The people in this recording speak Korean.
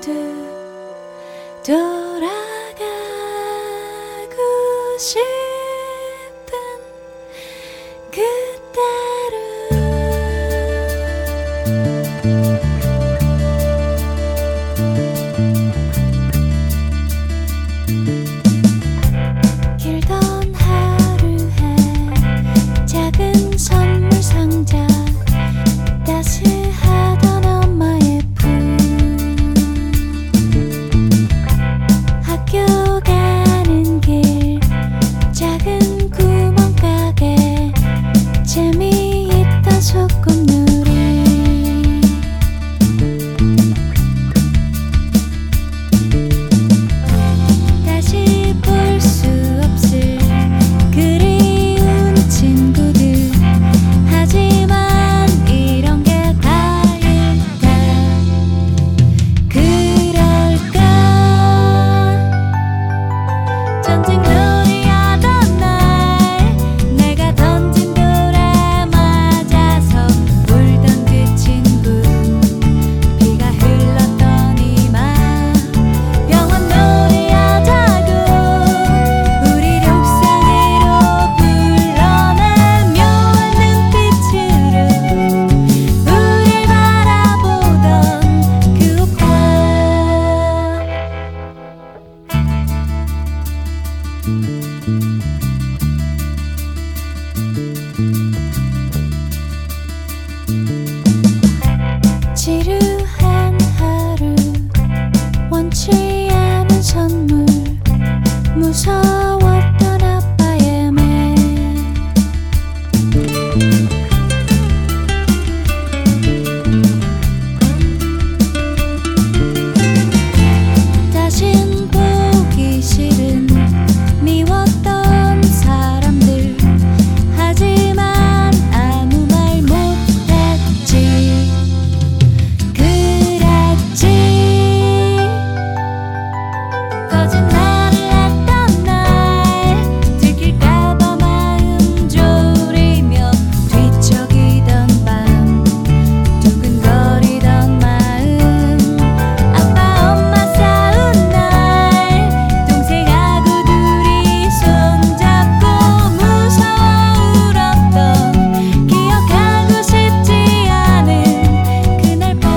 모두 돌아가고 싶은 그때로 길던 하루에 작은 선물 상자 따스하던 엄마의 품 학교 가는 길 작은 구멍가게 재미있던 소꿉놀이 다시 볼 수 없을 그리운 친구들 하지만 이런 게 다일까 그럴까 전쟁놀이 하던 날 내가 던진 돌에 맞아서 울던 그 친구 비가 흘렀던 이맘 영원놀이 하자고 우릴 옥상으로 불러내 묘한 눈빛으로 우릴 바라보던 그 오빠 지루한 하루 원치 않은 선물 무서웠던 아빠의 말 다신 보기 싫은 미웠던 사람들 하지만 아무 말 못했지 그랬지 거짓말을 했던 날 들킬까봐 마음 졸이며 뒤척이던 밤 두근거리던 마음 아빠 엄마 싸운 날 동생하고 둘이 손잡고 무서워 울었던 기억하고 싶지 않은 그날 밤